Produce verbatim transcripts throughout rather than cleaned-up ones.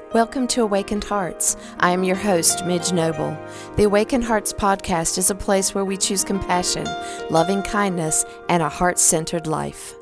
Welcome to Awakened Hearts. I am your host, Midge Noble. The Awakened Hearts podcast is a place where we choose compassion, loving kindness, and a heart-centered life.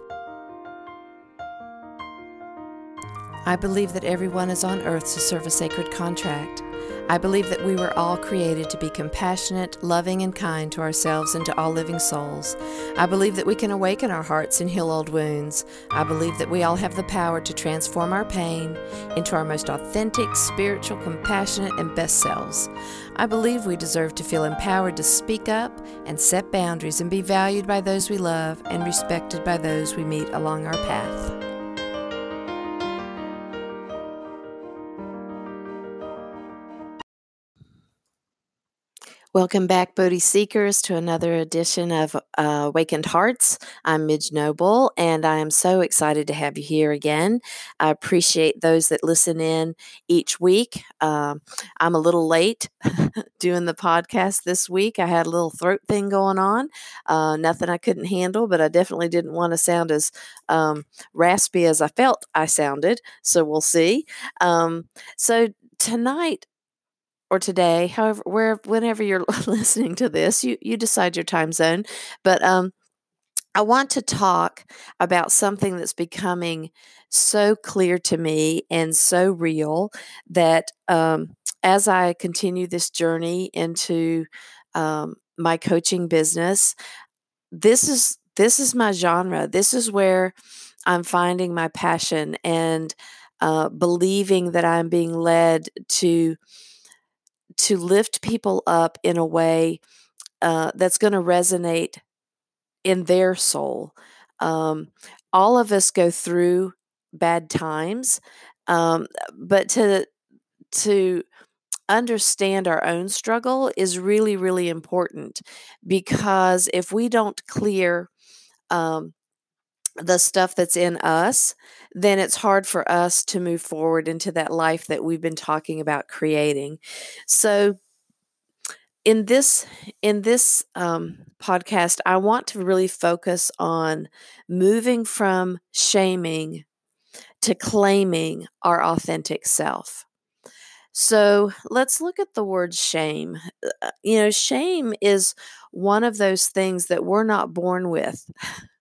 I believe that everyone is on earth to serve a sacred contract. I believe that we were all created to be compassionate, loving, and kind to ourselves and to all living souls. I believe that we can awaken our hearts and heal old wounds. I believe that we all have the power to transform our pain into our most authentic, spiritual, compassionate, and best selves. I believe we deserve to feel empowered to speak up and set boundaries and be valued by those we love and respected by those we meet along our path. Welcome back, Bodhi Seekers, to another edition of uh, Awakened Hearts. I'm Midge Noble, and I am so excited to have you here again. I appreciate those that listen in each week. Um, I'm a little late doing the podcast this week. I had a little throat thing going on, uh, nothing I couldn't handle, but I definitely didn't want to sound as um, raspy as I felt I sounded, so we'll see. Um, so tonight, or today, however, where, whenever you're listening to this, you, you decide your time zone. But um, I want to talk about something that's becoming so clear to me and so real that um, as I continue this journey into um, my coaching business, this is this is my genre. This is where I'm finding my passion and uh, believing that I'm being led to to lift people up in a way uh, that's going to resonate in their soul. Um, all of us go through bad times, um, but to to understand our own struggle is really, really important, because if we don't clear um, the stuff that's in us, then it's hard for us to move forward into that life that we've been talking about creating. So in this in this um, podcast, I want to really focus on moving from shaming to claiming our authentic self. So let's look at the word shame. Uh, You know, shame is one of those things that we're not born with.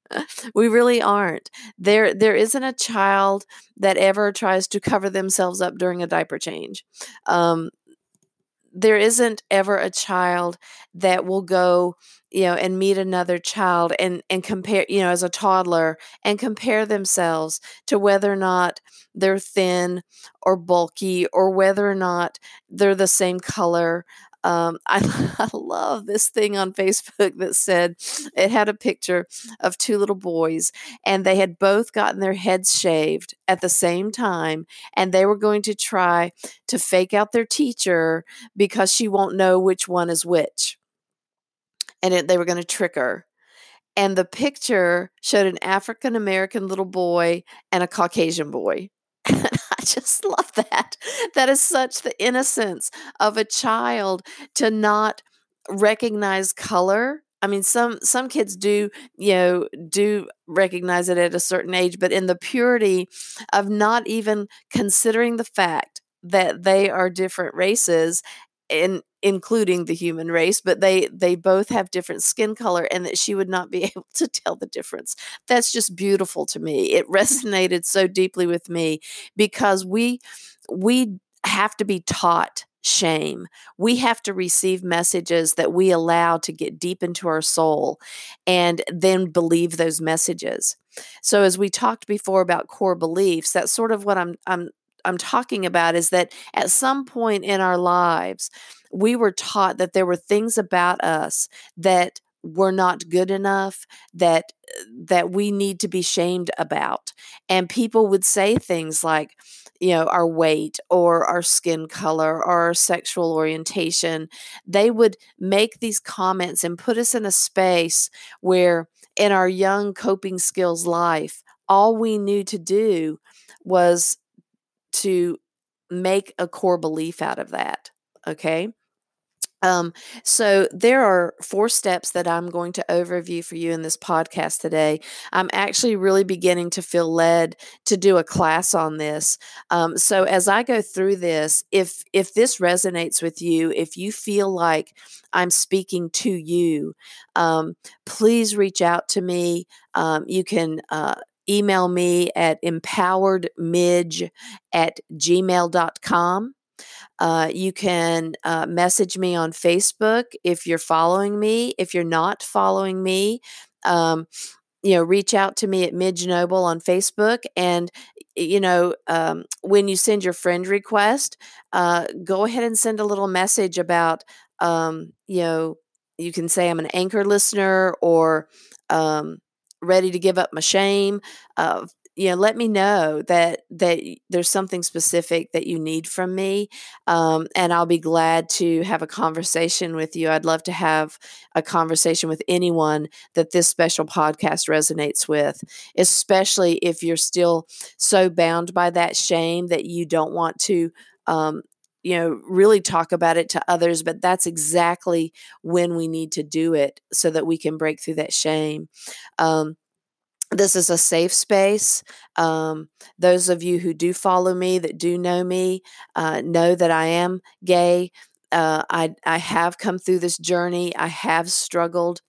We really aren't. There there isn't a child that ever tries to cover themselves up during a diaper change. Um, there isn't ever a child that will go, you know, and meet another child and and compare, you know, as a toddler, and compare themselves to whether or not they're thin or bulky, or whether or not they're the same color. Um, I, I love this thing on Facebook that said, it had a picture of two little boys, and they had both gotten their heads shaved at the same time, and they were going to try to fake out their teacher because she won't know which one is which. And it, they were going to trick her. And the picture showed an African American little boy and a Caucasian boy. And I just love that. That is such the innocence of a child to not recognize color. I mean, some some kids do, you know, do recognize it at a certain age, but in the purity of not even considering the fact that they are different races, in including the human race, but they they both have different skin color, and that she would not be able to tell the difference. That's just beautiful to me. It resonated so deeply with me, because we we have to be taught shame. We have to receive messages that we allow to get deep into our soul, and then believe those messages. So as we talked before about core beliefs, that's sort of what I'm I'm I'm talking about, is that at some point in our lives, we were taught that there were things about us that were not good enough, that that we need to be shamed about. And people would say things like, you know, our weight or our skin color or our sexual orientation. They would make these comments and put us in a space where, in our young coping skills life, all we knew to do was to make a core belief out of that. Okay. Um, so there are four steps that I'm going to overview for you in this podcast today. I'm actually really beginning to feel led to do a class on this. Um, so as I go through this, if if this resonates with you, if you feel like I'm speaking to you, um, please reach out to me. Um, you can uh, email me at empoweredmidge at gmail dot com. Uh, you can uh, message me on Facebook if you're following me. If you're not following me, um, you know, reach out to me at Midge Noble on Facebook. And, you know, um, when you send your friend request, uh, go ahead and send a little message about, um, you know, you can say I'm an anchor listener or um, ready to give up my shame. Uh, you know, let me know that that there's something specific that you need from me, um, and I'll be glad to have a conversation with you. I'd love to have a conversation with anyone that this special podcast resonates with, especially if you're still so bound by that shame that you don't want to, um, you know, really talk about it to others. But that's exactly when we need to do it so that we can break through that shame. Um, this is a safe space. Um, those of you who do follow me, that do know me, uh, know that I am gay. Uh, I I have come through this journey. I have struggled.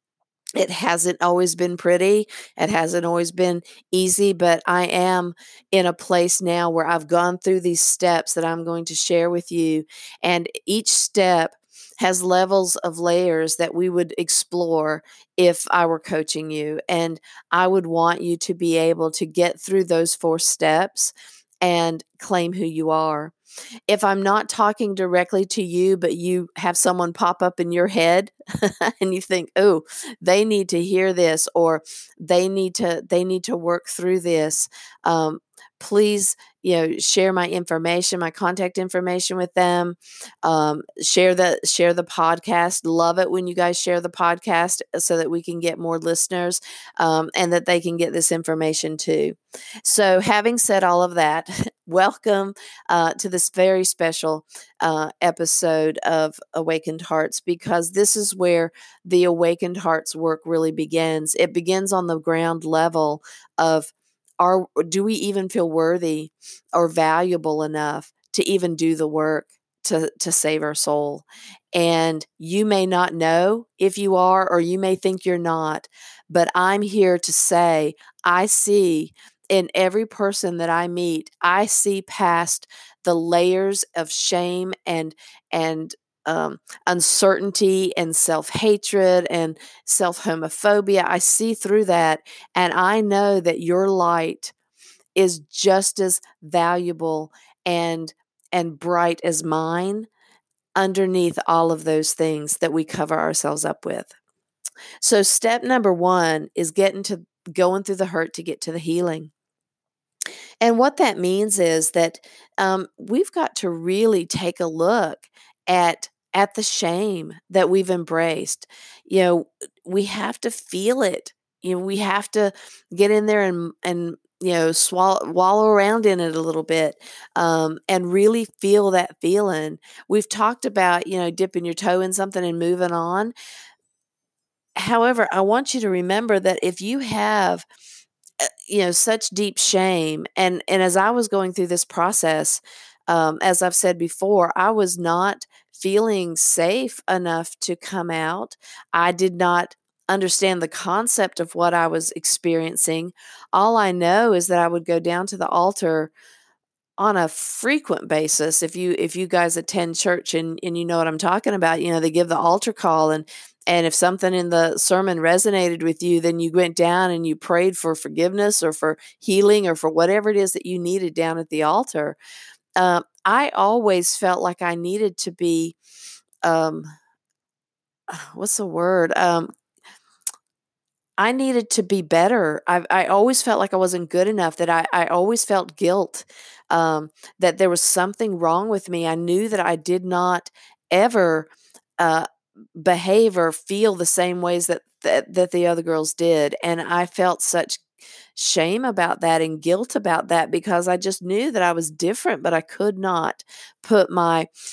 It hasn't always been pretty. It hasn't always been easy, but I am in a place now where I've gone through these steps that I'm going to share with you. And each step has levels of layers that we would explore if I were coaching you. And I would want you to be able to get through those four steps and claim who you are. If I'm not talking directly to you, but you have someone pop up in your head and you think, "Oh, they need to hear this," or they need to they need to work through this, um, please, you know, share my information, my contact information with them. Um, share the share the podcast. Love it when you guys share the podcast so that we can get more listeners, um, and that they can get this information too. So, having said all of that, welcome uh, to this very special uh, episode of Awakened Hearts, because this is where the Awakened Hearts work really begins. It begins on the ground level of, are do we even feel worthy or valuable enough to even do the work to to save our soul? And you may not know if you are, or you may think you're not, but I'm here to say I see in every person that I meet, I see past the layers of shame and and um, uncertainty and self-hatred and self-homophobia. I see through that, and I know that your light is just as valuable and and bright as mine underneath all of those things that we cover ourselves up with. So step number one is getting to going through the hurt to get to the healing. And what that means is that um, we've got to really take a look at at the shame that we've embraced. You know, we have to feel it. You know, we have to get in there and and you know swallow wallow around in it a little bit, um, and really feel that feeling. We've talked about, you know, dipping your toe in something and moving on. However, I want you to remember that if you have uh, you know, such deep shame. And and as I was going through this process, um, as I've said before, I was not feeling safe enough to come out. I did not understand the concept of what I was experiencing. All I know is that I would go down to the altar on a frequent basis. If you if you guys attend church and and you know what I'm talking about, you know, they give the altar call, and and if something in the sermon resonated with you, then you went down and you prayed for forgiveness or for healing or for whatever it is that you needed down at the altar. Um, I always felt like I needed to be, um, what's the word? Um, I needed to be better. I I always felt like I wasn't good enough, that I I always felt guilt, um, that there was something wrong with me. I knew that I did not ever, uh, behave or feel the same ways that that that the other girls did, and I felt such shame about that and guilt about that because I just knew that I was different, but I could not put my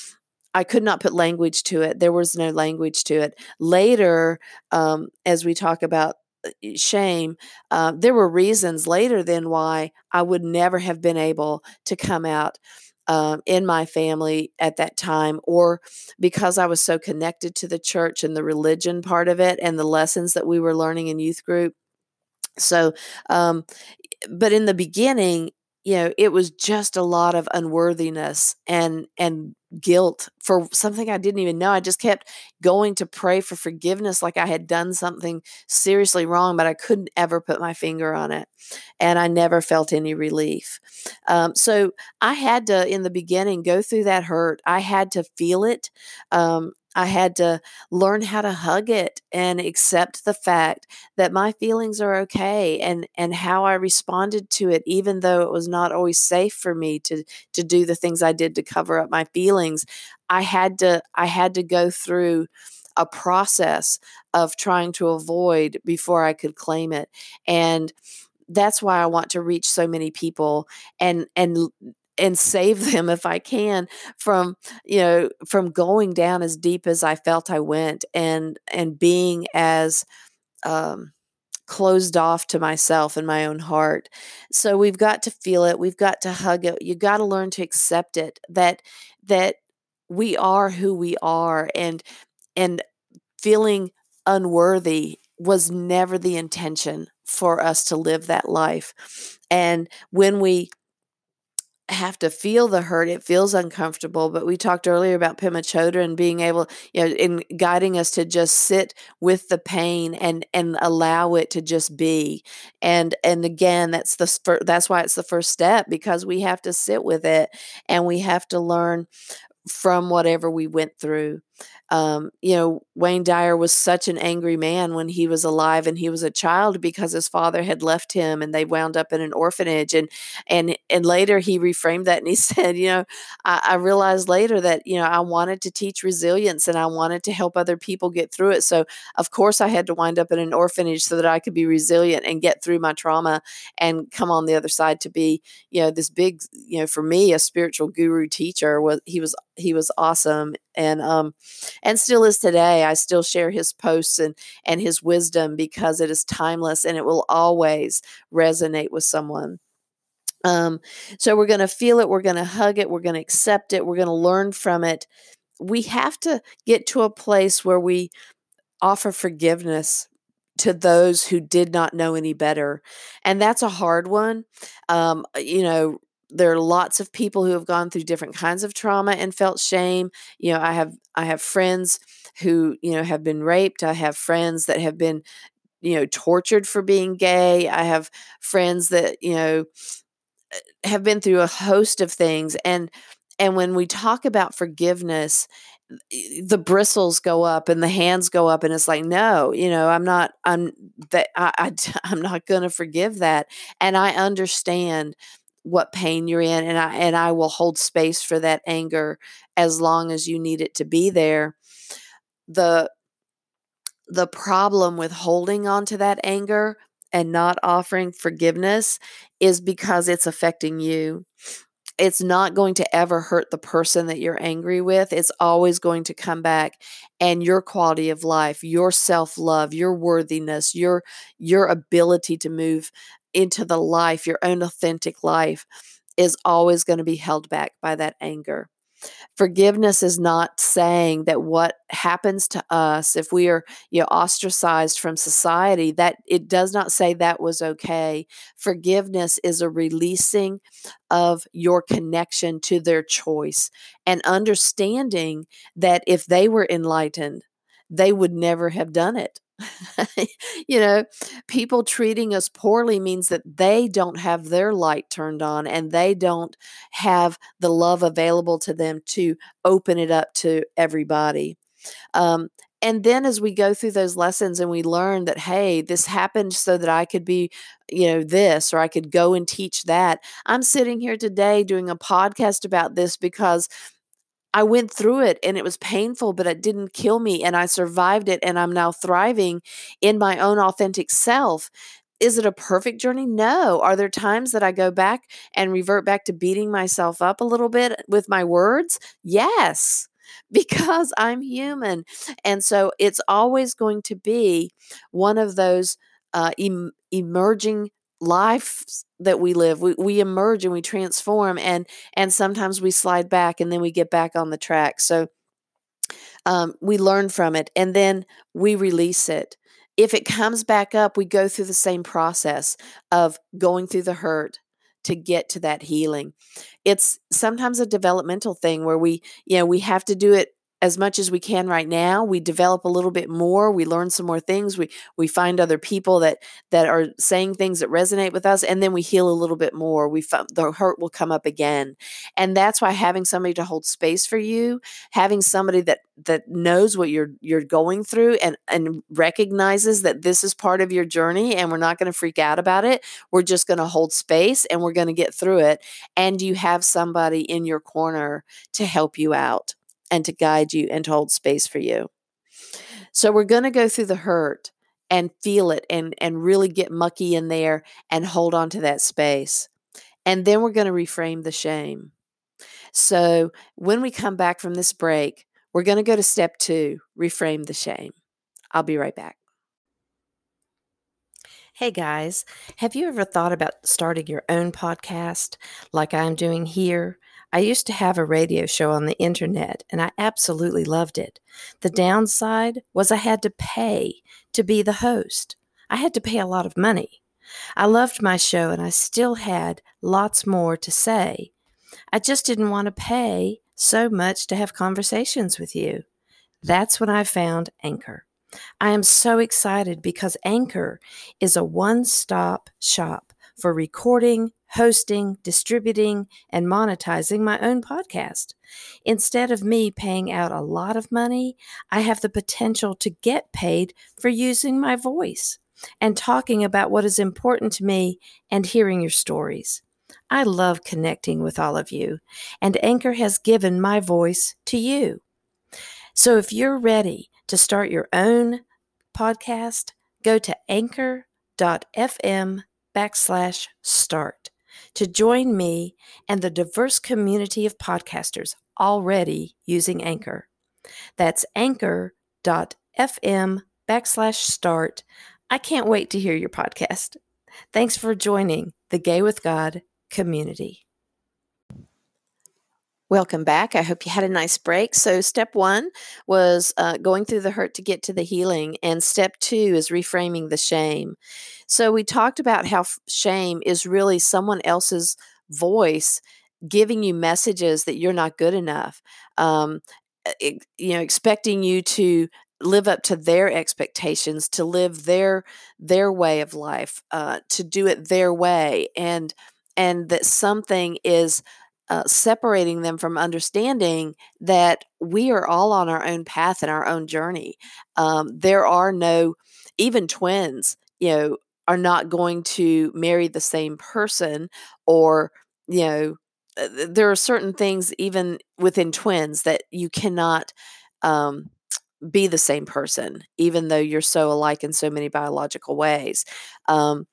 I could not put language to it. There was no language to it. Later, um, as we talk about uh, shame, uh, there were reasons later then why I would never have been able to come out um, in my family at that time, or because I was so connected to the church and the religion part of it and the lessons that we were learning in youth group. So, um, but in the beginning, you know, it was just a lot of unworthiness and and guilt for something I didn't even know. I just kept going to pray for forgiveness like I had done something seriously wrong, but I couldn't ever put my finger on it. And I never felt any relief. Um, so I had to, in the beginning, go through that hurt. I had to feel it. Um, I had to learn how to hug it and accept the fact that my feelings are okay, and and how I responded to it, even though it was not always safe for me to to do the things I did to cover up my feelings. I had to I had to go through a process of trying to avoid before I could claim it. And that's why I want to reach so many people and and and save them if I can from, you know, from going down as deep as I felt I went, and and being as um closed off to myself and my own heart. So we've got to feel it. We've got to hug it. You got to learn to accept it, that that we are who we are, and and feeling unworthy was never the intention for us to live that life. And when we have to feel the hurt, it feels uncomfortable. But we talked earlier about Pema Chodron being able, you know, in guiding us to just sit with the pain and and allow it to just be. And and again, that's the fir- that's why it's the first step, because we have to sit with it and we have to learn from whatever we went through. Um, you know, Wayne Dyer was such an angry man when he was alive and he was a child, because his father had left him and they wound up in an orphanage. And and and later he reframed that and he said, you know, I, I realized later that, you know, I wanted to teach resilience and I wanted to help other people get through it. So of course I had to wind up in an orphanage so that I could be resilient and get through my trauma and come on the other side to be, you know, this big, you know, for me, a spiritual guru teacher. Was he was he was awesome. And um and still is today. I still share his posts and and his wisdom, because it is timeless and it will always resonate with someone. Um, so we're going to feel it, we're going to hug it, we're going to accept it, we're going to learn from it. We have to get to a place where we offer forgiveness to those who did not know any better. And that's a hard one. Um, you know, there are lots of people who have gone through different kinds of trauma and felt shame. You know, I have I have friends who, you know, have been raped. I have friends that have been, you know, tortured for being gay. I have friends that, you know, have been through a host of things. And and when we talk about forgiveness, the bristles go up and the hands go up, and it's like, no, you know, I'm not, I'm that I, I I'm not going to forgive that. And I understand what pain you're in, and I and I will hold space for that anger as long as you need it to be there. The the problem with holding on to that anger and not offering forgiveness is because it's affecting you. It's not going to ever hurt the person that you're angry with. It's always going to come back, and your quality of life, your self-love, your worthiness, your your ability to move into the life, your own authentic life, is always going to be held back by that anger. Forgiveness is not saying that what happens to us, if we are, you know, ostracized from society, that it does not say that was okay. Forgiveness is a releasing of your connection to their choice, and understanding that if they were enlightened, they would never have done it. You know, people treating us poorly means that they don't have their light turned on, and they don't have the love available to them to open it up to everybody. Um, and then as we go through those lessons and we learn that, hey, this happened so that I could be, you know, this, or I could go and teach that. I'm sitting here today doing a podcast about this because I went through it and it was painful, but it didn't kill me, and I survived it, and I'm now thriving in my own authentic self. Is it a perfect journey? No. Are there times that I go back and revert back to beating myself up a little bit with my words? Yes. because I'm human. And so it's always going to be one of those uh, em- emerging lives that we live. We, we emerge and we transform, and and sometimes we slide back and then we get back on the track. So um, we learn from it and then we release it. If it comes back up, we go through the same process of going through the hurt to get to that healing. It's sometimes a developmental thing where we, you know, we have to do it as much as we can right now. We develop a little bit more, we learn some more things, we we find other people that that are saying things that resonate with us, and then we heal a little bit more. We the hurt will come up again. And that's why having somebody to hold space for you, having somebody that that knows what you're you're going through and and recognizes that this is part of your journey and we're not going to freak out about it. We're just going to hold space and we're going to get through it. And you have somebody in your corner to help you out and to guide you and to hold space for you. So we're going to go through the hurt and feel it and and really get mucky in there and hold on to that space. And then we're going to reframe the shame. So when we come back from this break, we're going to go to step two, reframe the shame. I'll be right back. Hey guys, have you ever thought about starting your own podcast like I'm doing here? I used to have a radio show on the internet and I absolutely loved it. The downside was I had to pay to be the host. I had to pay a lot of money. I loved my show and I still had lots more to say. I just didn't want to pay so much to have conversations with you. That's when I found Anchor. I am so excited because Anchor is a one-stop shop for recording, hosting, distributing, and monetizing my own podcast. Instead of me paying out a lot of money, I have the potential to get paid for using my voice and talking about what is important to me and hearing your stories. I love connecting with all of you, and Anchor has given my voice to you. So if you're ready to start your own podcast, go to anchor.fm backslash start to join me and the diverse community of podcasters already using Anchor. That's anchor.fm backslash start. I can't wait to hear your podcast. Thanks for joining the Gay with God community. Welcome back. I hope you had a nice break. So step one was uh, going through the hurt to get to the healing. And step two is reframing the shame. So we talked about how f- shame is really someone else's voice giving you messages that you're not good enough, um, it, you know, expecting you to live up to their expectations, to live their their way of life, uh, to do it their way, and and that something is uh, separating them from understanding that we are all on our own path and our own journey. Um, there are no, even twins, you know, are not going to marry the same person, or, you know, uh, there are certain things even within twins that you cannot um, be the same person, even though you're so alike in so many biological ways. Um,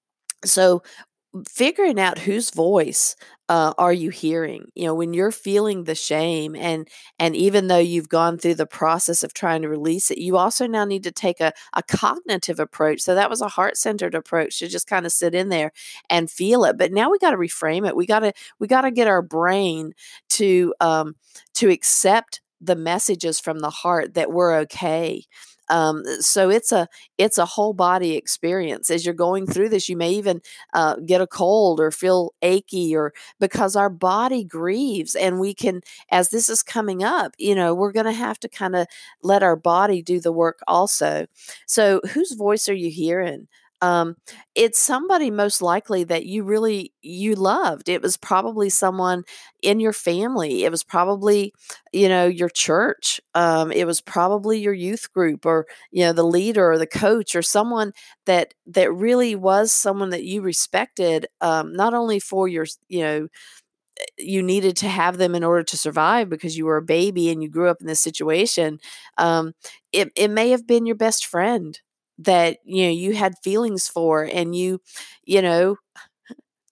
so figuring out whose voice uh, are you hearing, you know, when you're feeling the shame, and and even though you've gone through the process of trying to release it, you also now need to take a, a cognitive approach. So that was a heart-centered approach to just kind of sit in there and feel it. But now we got to reframe it. We got to we got to get our brain to um, to accept the messages from the heart that we're okay. Um, so it's a it's a whole body experience. As you're going through this, you may even uh, get a cold or feel achy, or because our body grieves, and we can, as this is coming up, you know, we're going to have to kind of let our body do the work also. So whose voice are you hearing? Um, it's somebody most likely that you really you loved. It was probably someone in your family. It was probably, you know, your church. Um, it was probably your youth group, or, you know, the leader or the coach, or someone that that really was someone that you respected, um, not only for your, you know, you needed to have them in order to survive because you were a baby and you grew up in this situation. Um, it, it may have been your best friend that, you know, you had feelings for, and you, you know,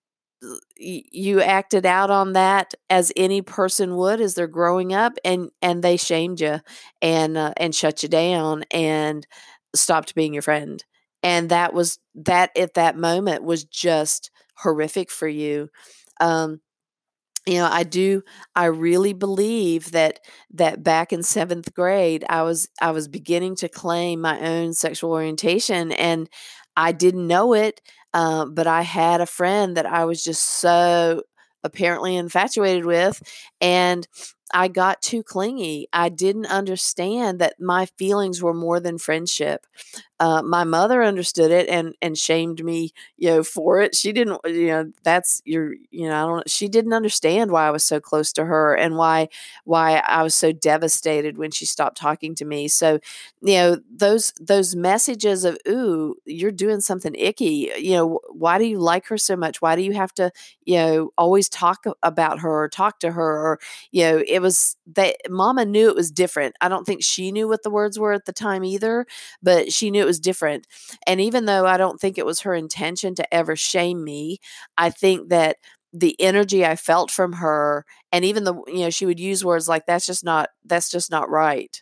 y- you acted out on that as any person would as they're growing up, and and they shamed you and uh, and shut you down and stopped being your friend. And that was that at that moment was just horrific for you. Um, you know, I do I really believe that that back in seventh grade, I was I was beginning to claim my own sexual orientation, and I didn't know it, uh, but I had a friend that I was just so apparently infatuated with, and I got too clingy. I didn't understand that my feelings were more than friendship. Uh, my mother understood it and and shamed me, you know, for it. She didn't, you know, that's your, you know, I don't. She didn't understand why I was so close to her and why why I was so devastated when she stopped talking to me. So, you know, those those messages of, "Ooh, you're doing something icky," you know, why do you like her so much? Why do you have to, you know, always talk about her or talk to her? Or, you know, it was that Mama knew it was different. I don't think she knew what the words were at the time either, but she knew it was different. And even though I don't think it was her intention to ever shame me, I think that the energy I felt from her, and even the, you know, she would use words like, that's just not, that's just not right.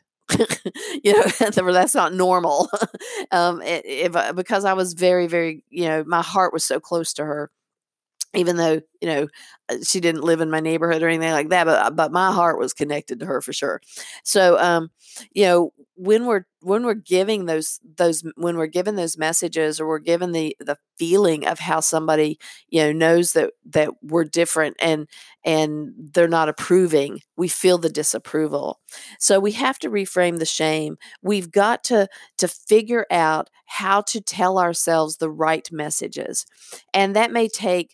You know, that's not normal. um, it, if, because I was very, very, you know, my heart was so close to her, even though, you know, uh, she didn't live in my neighborhood or anything like that, but but my heart was connected to her for sure. So, um, you know, when we're when we're giving those those when we're given those messages, or we're given the the feeling of how somebody, you know, knows that that we're different, and and they're not approving, we feel the disapproval. So we have to reframe the shame. We've got to to figure out how to tell ourselves the right messages, and that may take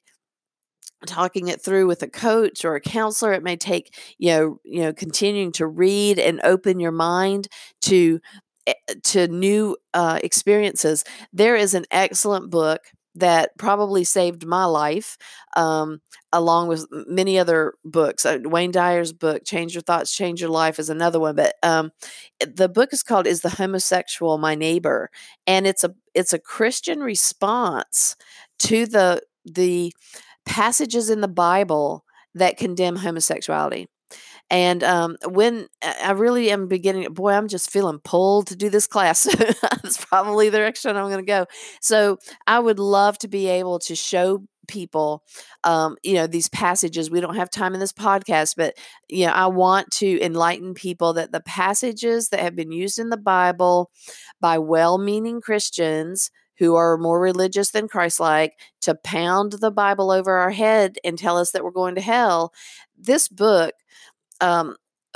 talking it through with a coach or a counselor. It may take, you know, you know, continuing to read and open your mind to eh, to new uh, experiences. There is an excellent book that probably saved my life, um, along with many other books. Uh, Wayne Dyer's book, Change Your Thoughts, Change Your Life, is another one. But um, the book is called "Is the Homosexual My Neighbor?" And it's a it's a Christian response to the the passages in the Bible that condemn homosexuality. And um, when I really am beginning, boy, I'm just feeling pulled to do this class. That's probably the direction I'm going to go. So I would love to be able to show people, um, you know, these passages. We don't have time in this podcast, but, you know, I want to enlighten people that the passages that have been used in the Bible by well-meaning Christians who are more religious than Christ-like to pound the Bible over our head and tell us that we're going to hell. This book um,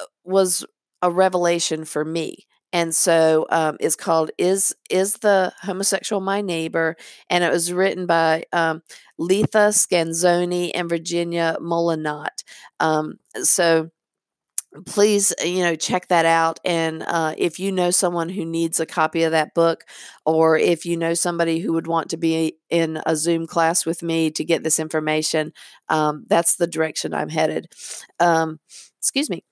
was a revelation for me. And so um, it's called "Is Is the Homosexual My Neighbor?" And it was written by um, Letha Scanzoni and Virginia Molinot. Um, so please, you know, check that out. And uh, if you know someone who needs a copy of that book, or if you know somebody who would want to be in a Zoom class with me to get this information, um, that's the direction I'm headed. Um, excuse me.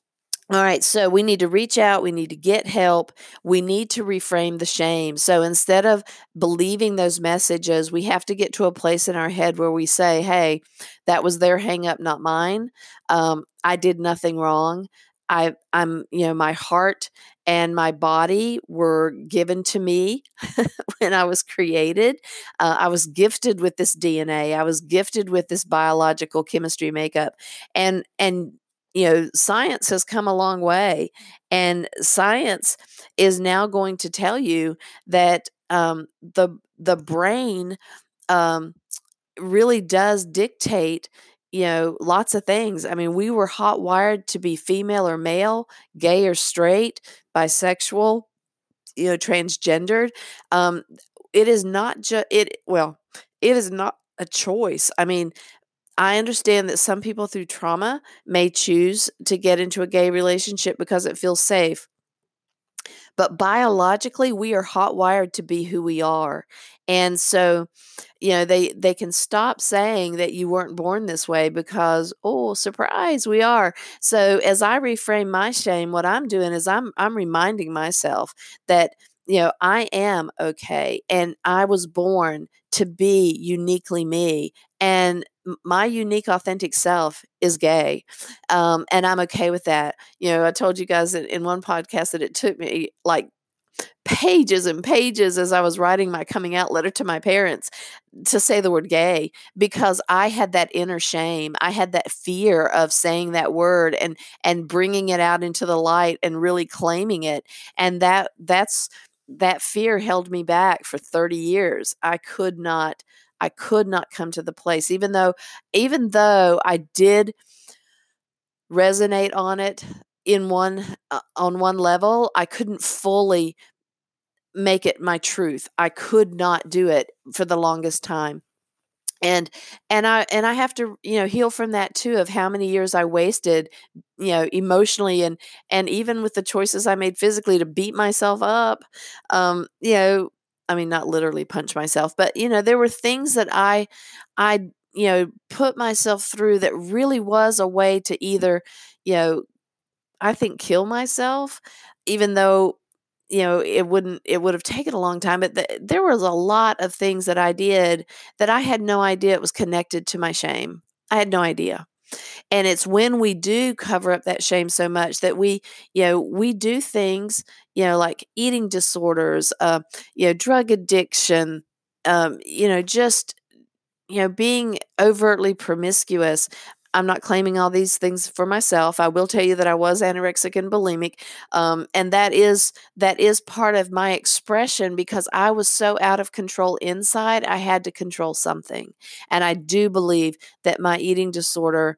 All right, so we need to reach out, we need to get help, we need to reframe the shame. So instead of believing those messages, we have to get to a place in our head where we say, hey, that was their hang up, not mine. Um, I did nothing wrong. I, I'm, you know, my heart and my body were given to me when I was created. Uh, I was gifted with this D N A. I was gifted with this biological chemistry makeup, and and you know, science has come a long way, and science is now going to tell you that um, the the brain um, really does dictate, you know, lots of things. I mean, we were hot wired to be female or male, gay or straight, bisexual, you know, transgendered. Um, it is not just it. Well, it is not a choice. I mean, I understand that some people through trauma may choose to get into a gay relationship because it feels safe. But biologically, we are hot wired to be who we are. And so, you know, they they can stop saying that you weren't born this way because, oh, surprise, we are. So as I reframe my shame, what I'm doing is I'm I'm reminding myself that, you know, I am okay, and I was born to be uniquely me, And my unique, authentic self is gay. Um, and I'm okay with that. You know, I told you guys in, in one podcast that it took me like pages and pages as I was writing my coming out letter to my parents to say the word gay, because I had that inner shame. I had that fear of saying that word and and bringing it out into the light and really claiming it. And that that's that fear held me back for thirty years. I could not I could not come to the place, even though even though I did resonate on it in one uh, on one level, I couldn't fully make it my truth. I could not do it for the longest time. And and I and I have to, you know, heal from that too, of how many years I wasted, you know, emotionally, and and even with the choices I made physically to beat myself up. Um, you know, I mean, not literally punch myself, but you know, there were things that I I you know, put myself through that really was a way to either, you know, I think kill myself, even though, you know, it wouldn't it would have taken a long time, but the, there was a lot of things that I did that I had no idea it was connected to my shame. I had no idea. And it's when we do cover up that shame so much that we, you know, we do things, you know, like eating disorders, uh, you know, drug addiction, um, you know, just you know, being overtly promiscuous. I'm not claiming all these things for myself. I will tell you that I was anorexic and bulimic, um, and that is that is part of my expression, because I was so out of control inside. I had to control something, and I do believe that my eating disorder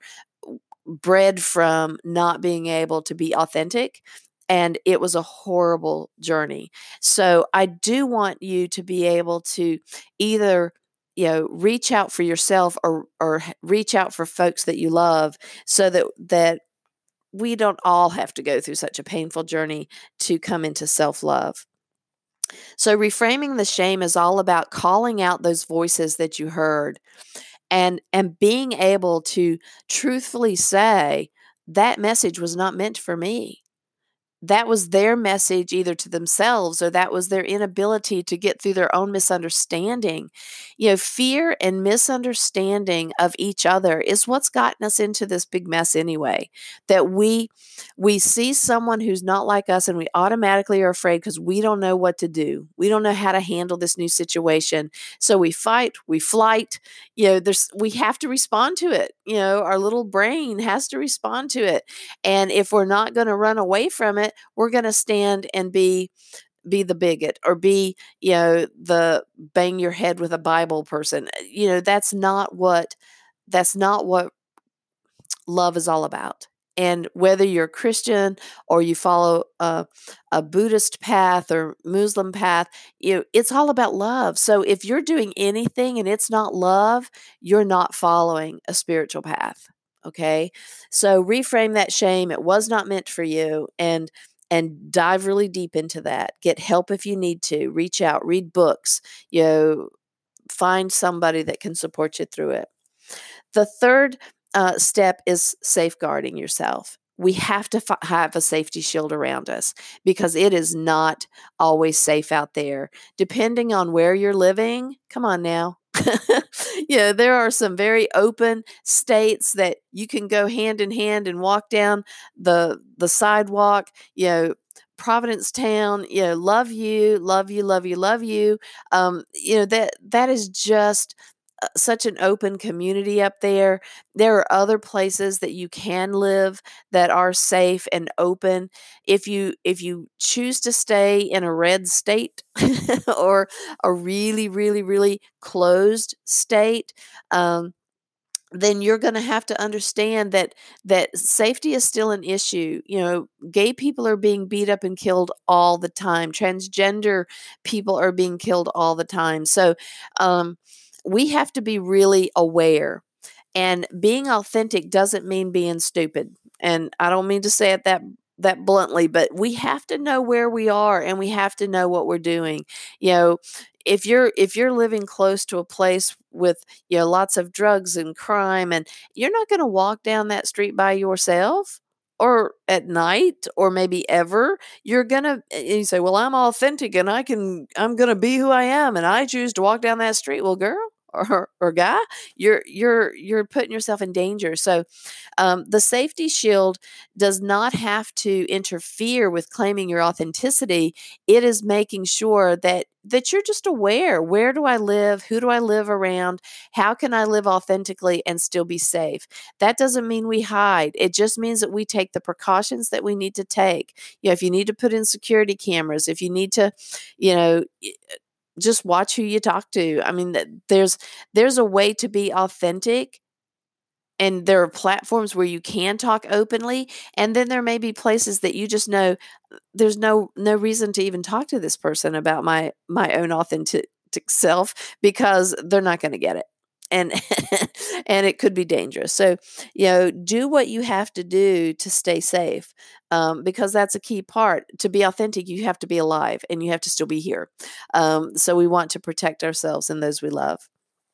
bred from not being able to be authentic. And it was a horrible journey. So I do want you to be able to either, you know, reach out for yourself, or or reach out for folks that you love, so that that we don't all have to go through such a painful journey to come into self-love. So reframing the shame is all about calling out those voices that you heard, and and being able to truthfully say that message was not meant for me. That was their message either to themselves, or that was their inability to get through their own misunderstanding. You know, fear and misunderstanding of each other is what's gotten us into this big mess anyway. That we we see someone who's not like us, and we automatically are afraid because we don't know what to do. We don't know how to handle this new situation. So we fight, we flight. You know, there's we have to respond to it. You know, our little brain has to respond to it. And if we're not going to run away from it, we're going to stand and be be the bigot, or be, you know, the bang your head with a Bible person. You know, that's not what that's not what love is all about. And whether you're Christian or you follow a, a Buddhist path or Muslim path, you know, it's all about love. So if you're doing anything and it's not love, you're not following a spiritual path. Okay. So reframe that shame. It was not meant for you. And and dive really deep into that. Get help if you need to. Reach out, read books, you know, find somebody that can support you through it. The third uh, step is safeguarding yourself. We have to f- have a safety shield around us, because it is not always safe out there. Depending on where you're living, come on now. Yeah, there are some very open states that you can go hand in hand and walk down the the sidewalk. You know, Providencetown, you know, love you, love you, love you, love you. Um, you know, that that is just uh, such an open community up there. There are other places that you can live that are safe and open. If you if you choose to stay in a red state or a really, really, really closed state, um, then you're going to have to understand that that safety is still an issue. You know, gay people are being beat up and killed all the time. Transgender people are being killed all the time. So, um, we have to be really aware. And being authentic doesn't mean being stupid. And I don't mean to say it that that bluntly, but we have to know where we are, and we have to know what we're doing. You know, if you're if you're living close to a place with, you know, lots of drugs and crime, and you're not going to walk down that street by yourself, or at night, or maybe ever. You're going to you say, "Well, I'm authentic and I can I'm going to be who I am, and I choose to walk down that street." Well, girl, or, or guy, you're you're you're putting yourself in danger. So um, the safety shield does not have to interfere with claiming your authenticity. It is making sure that that you're just aware. Where do I live? Who do I live around? How can I live authentically and still be safe? That doesn't mean we hide. It just means that we take the precautions that we need to take. You know, if you need to put in security cameras, if you need to, you know, just watch who you talk to. I mean, there's there's a way to be authentic, and there are platforms where you can talk openly, and then there may be places that you just know there's no no reason to even talk to this person about my my own authentic self, because they're not going to get it. And and it could be dangerous. So, you know, do what you have to do to stay safe, um, because that's a key part. To be authentic, you have to be alive and you have to still be here. Um, so we want to protect ourselves and those we love.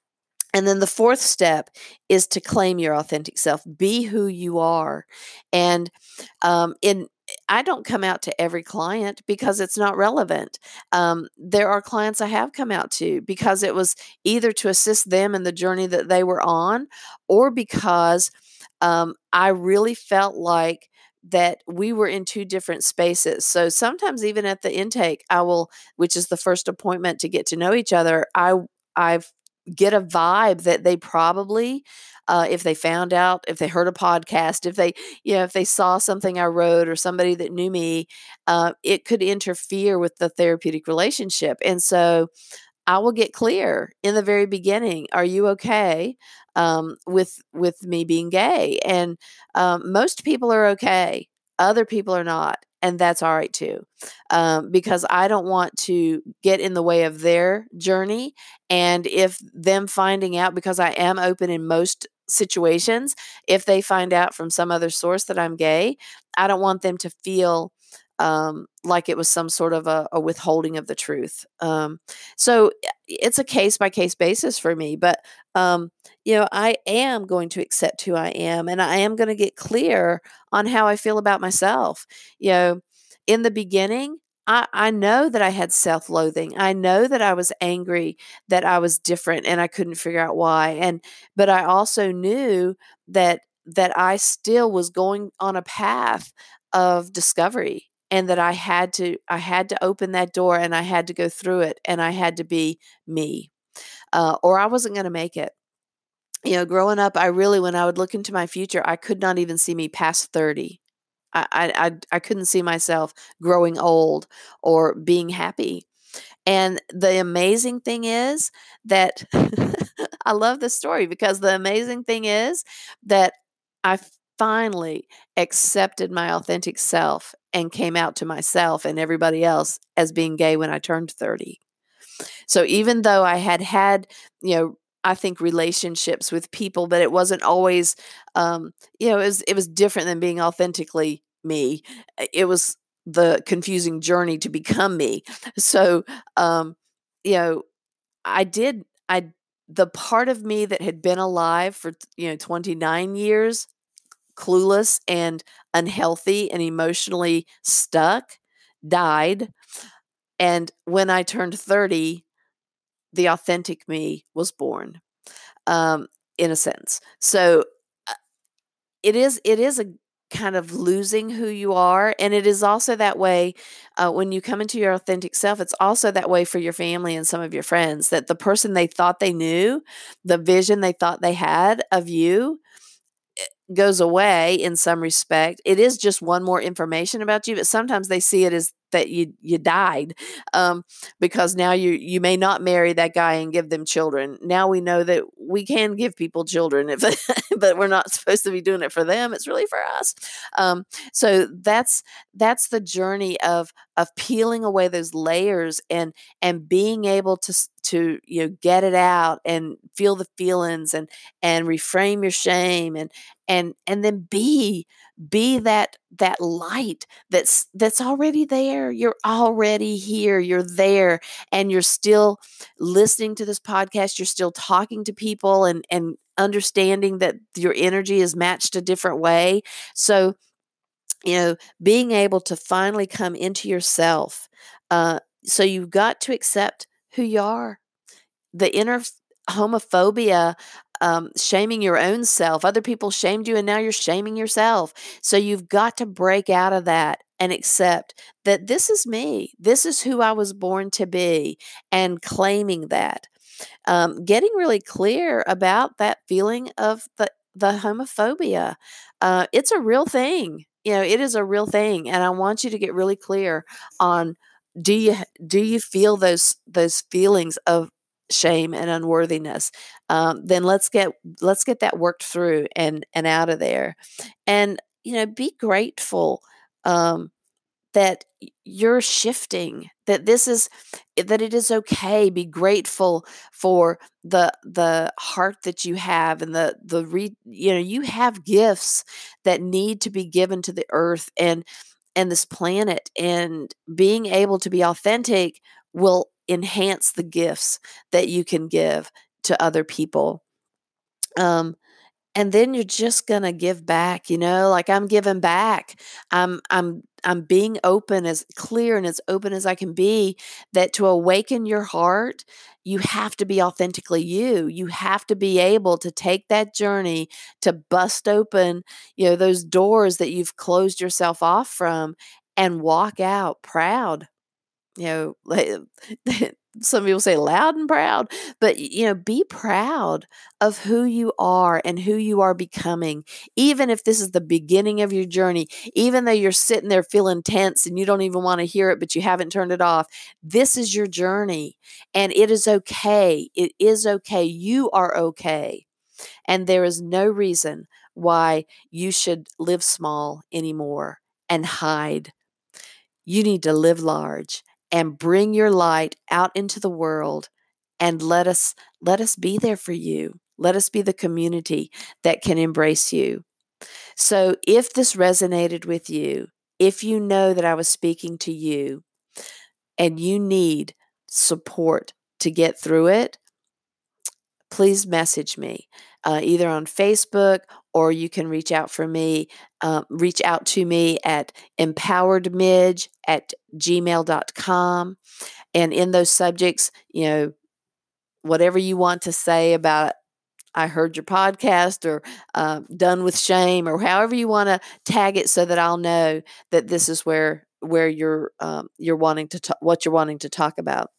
And then the fourth step is to claim your authentic self. Be who you are. And um, in I don't come out to every client because it's not relevant. Um, there are clients I have come out to because it was either to assist them in the journey that they were on, or because um, I really felt like that we were in two different spaces. So sometimes even at the intake, I will, which is the first appointment to get to know each other, I I've get a vibe that they probably, uh, if they found out, if they heard a podcast, if they, you know, if they saw something I wrote or somebody that knew me, uh, it could interfere with the therapeutic relationship. And so I will get clear in the very beginning. Are you okay um, with with me being gay? And um, most people are okay. Other people are not, and that's all right too, um, because I don't want to get in the way of their journey. And if them finding out, because I am open in most situations, if they find out from some other source that I'm gay, I don't want them to feel um, like it was some sort of a, a withholding of the truth. Um, so it's a case by case basis for me, but um, you know, I am going to accept who I am, and I am going to get clear on how I feel about myself. You know, in the beginning, I, I know that I had self-loathing. I know that I was angry that I was different and I couldn't figure out why. And but I also knew that that I still was going on a path of discovery, and that I had to I had to open that door, and I had to go through it, and I had to be me, uh, or I wasn't going to make it. You know, growing up, I really, when I would look into my future, I could not even see me past thirty. I I I, I couldn't see myself growing old or being happy. And the amazing thing is that I love this story, because the amazing thing is that I finally accepted my authentic self and came out to myself and everybody else as being gay when I turned thirty. So even though I had had, you know, I think relationships with people, but it wasn't always, um, you know, it was, it was different than being authentically me. It was the confusing journey to become me. So, um, you know, I did, I, the part of me that had been alive for, you know, twenty-nine years, clueless and unhealthy and emotionally stuck, died. And when I turned thirty, the authentic me was born, um, in a sense. So uh, it is it is a kind of losing who you are, and it is also that way uh, when you come into your authentic self. It's also that way for your family and some of your friends, that the person they thought they knew, the vision they thought they had of you, goes away in some respect. It is just one more information about you, but sometimes they see it as that you you died, um, because now you you may not marry that guy and give them children. Now we know that we can give people children, if but we're not supposed to be doing it for them. It's really for us. Um, so that's that's the journey of of peeling away those layers, and and being able to to you know get it out and feel the feelings, and and reframe your shame, and and and then be be that that light that's that's already there. You're already here, you're there, and you're still listening to this podcast. You're still talking to people, and and understanding that your energy is matched a different way. So, you know, being able to finally come into yourself, uh, so you've got to accept who you are. The inner homophobia, um, shaming your own self. Other people shamed you, and now you're shaming yourself. So you've got to break out of that and accept that this is me. This is who I was born to be, and claiming that. Um, getting really clear about that feeling of the the homophobia. Uh, it's a real thing. You know, it is a real thing, and I want you to get really clear on, do you do you feel those those feelings of shame and unworthiness? Um, then let's get let's get that worked through and and out of there, and you know, be grateful. Um, that you're shifting, that this is that it is okay. Be grateful for the the heart that you have, and the the re, you know, you have gifts that need to be given to the earth and and this planet, and being able to be authentic will enhance the gifts that you can give to other people. Um, and then you're just gonna give back, you know, like I'm giving back. I'm I'm I'm being open, as clear and as open as I can be, that to awaken your heart, you have to be authentically you. You have to be able to take that journey to bust open, you know, those doors that you've closed yourself off from, and walk out proud. You know, like, some people say loud and proud, but you know, be proud of who you are and who you are becoming. Even if this is the beginning of your journey, even though you're sitting there feeling tense and you don't even want to hear it, but you haven't turned it off, this is your journey, and it is okay. It is okay. You are okay. And there is no reason why you should live small anymore and hide. You need to live large and bring your light out into the world, and let us let us be there for you. Let us be the community that can embrace you. So if this resonated with you, if you know that I was speaking to you and you need support to get through it, please message me, uh, either on Facebook, or you can reach out for me, um, reach out to me at empoweredmidge at gmail dot com. And in those subjects, you know, whatever you want to say about, I heard your podcast, or uh, done with shame, or however you want to tag it, so that I'll know that this is where where you're um, you're wanting to ta- what you're wanting to talk about.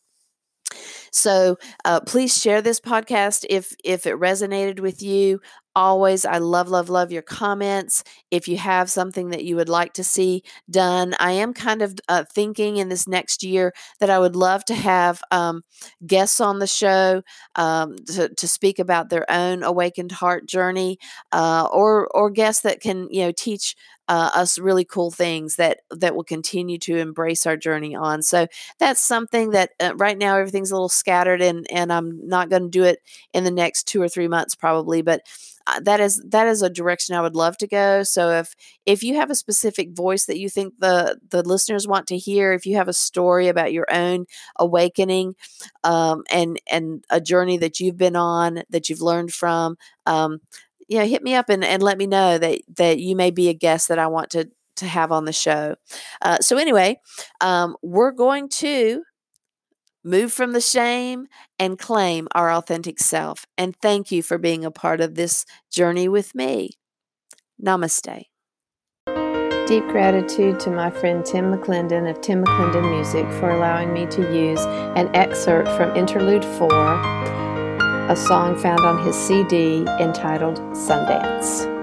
So uh, please share this podcast if if it resonated with you. Always, I love, love, love your comments. If you have something that you would like to see done, I am kind of uh, thinking in this next year that I would love to have um, guests on the show um, to, to speak about their own awakened heart journey, uh, or or guests that can, you know, teach uh, us really cool things that that will continue to embrace our journey on. So that's something that uh, right now everything's a little scattered, and and I'm not going to do it in the next two or three months probably, but uh, that is that is a direction I would love to go. So if if you have a specific voice that you think the the listeners want to hear, if you have a story about your own awakening, um, and and a journey that you've been on, that you've learned from, um, you know, hit me up and, and let me know that that you may be a guest that I want to to have on the show. Uh, so anyway, um, we're going to move from the shame and claim our authentic self. And thank you for being a part of this journey with me. Namaste. Deep gratitude to my friend Tim McClendon of Tim McClendon Music for allowing me to use an excerpt from Interlude four, a song found on his C D entitled Sundance.